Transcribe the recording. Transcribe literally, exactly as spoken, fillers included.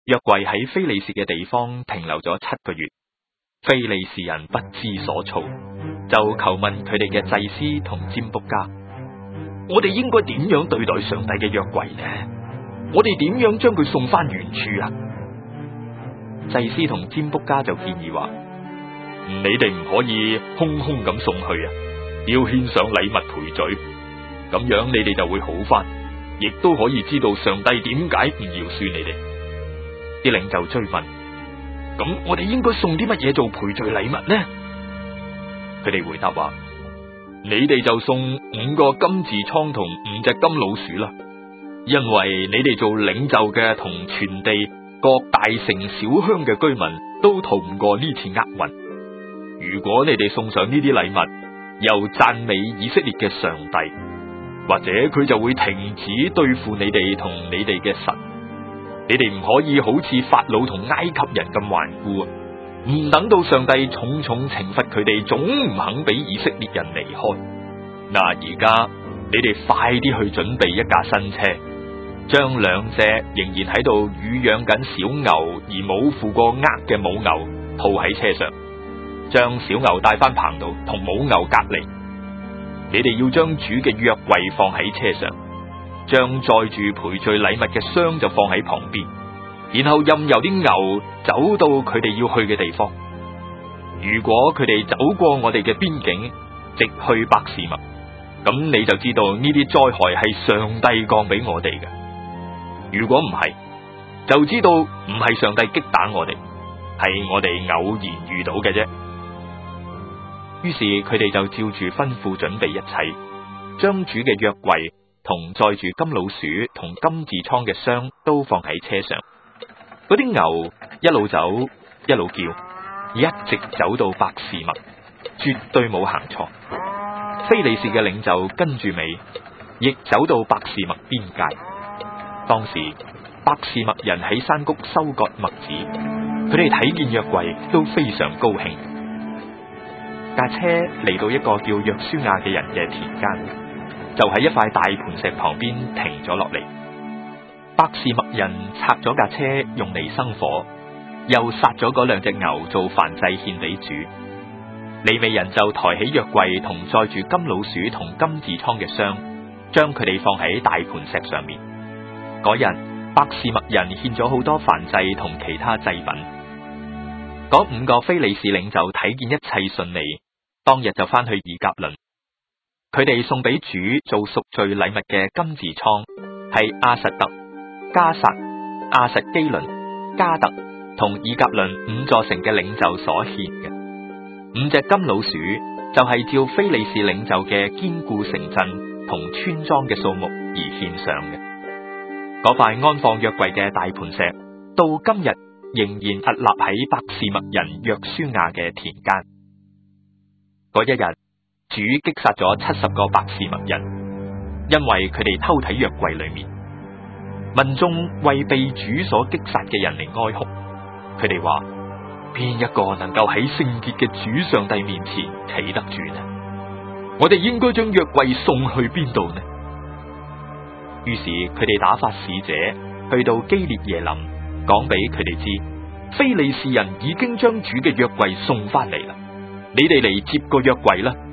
約櫃喺非利士嘅地方停留咗七個月，非利士人不知所措，就求問佢哋嘅祭司同占卜家：我哋應該點樣對待上帝嘅約櫃呢？我哋點樣將佢送翻原處啊？祭司同占卜家就建議話：你哋唔可以空空咁送去啊，要獻上禮物賠罪，咁樣你哋就會好翻，亦都可以知道上帝點解唔饒恕你哋。啲領袖追問：咁我哋應該送啲乜嘢做賠罪禮物呢？佢哋回答話：你哋就送五個金痔瘡同五隻金老鼠啦，因為你哋做領袖嘅同全地各大城小鄉嘅居民都逃唔過呢次厄運。如果你哋送上呢啲禮物，又讚美以色列嘅上帝，或者佢就會停止對付你哋同你哋嘅神。你哋唔可以好似法老同埃及人咁頑固，唔等到上帝重重懲罰佢哋，總唔肯俾以色列人離開。嗱，而家你哋快啲去準備一架新車，將兩隻仍然喺度乳養緊小牛而冇負過軛嘅母牛套喺車上，將小牛帶翻棚度同母牛隔離。你哋要將主嘅約櫃放喺車上，將載住賠罪禮物嘅箱就放喺旁邊，然後任由啲牛走到佢哋要去嘅地方。如果佢哋走過我哋嘅邊境，直去伯示麥，咁你就知道呢啲災害係上帝降俾我哋嘅。如果唔係，就知道唔係上帝擊打我哋，係我哋偶然遇到嘅啫。於是佢哋就照住吩咐準備一切，將主嘅約櫃同載住金老鼠同金痔瘡嘅箱都放喺車上。嗰啲牛一路走一路叫，一直走到伯示麥，絕對冇行錯。非利士嘅領袖跟住尾，亦走到伯示麥邊界。當時伯示麥人喺山谷收割麥子，佢哋睇見約櫃都非常高興。架車嚟到一個叫約書亞嘅人嘅田間，就喺一塊大磐石旁邊停咗落嚟。伯示麥人拆咗架車用嚟生火，又殺咗嗰兩隻牛做燔祭獻俾主。利未人就抬起約櫃同載住金老鼠同金痔瘡嘅箱，將佢哋放喺大磐石上面。嗰日伯示麥人獻咗好多燔祭同其他祭品。嗰五個非利士領袖睇見一切順利，當日就翻去以革倫。佢哋送俾主做贖罪禮物嘅金痔瘡係亞實突、加撒、亞實基倫、加特同以革倫五座城嘅領袖所獻嘅。五隻金老鼠就係照非利士領袖嘅堅固城鎮同村莊嘅數目而獻上嘅。嗰塊安放約櫃嘅大磐石，到今日仍然屹立喺伯示麥人約書亞嘅田間。嗰一日，主擊殺咗七十個伯示麥人，因為佢哋偷睇約櫃裏面。民眾為被主所擊殺嘅人嚟哀哭，佢哋話：邊一個能夠喺聖潔嘅主上帝面前企得住呢？我哋應該將約櫃送去邊度呢？於是佢哋打發使者去到基列耶琳，講俾佢哋知，非利士人已經將主嘅約櫃送翻嚟啦。你哋嚟接個約櫃啦。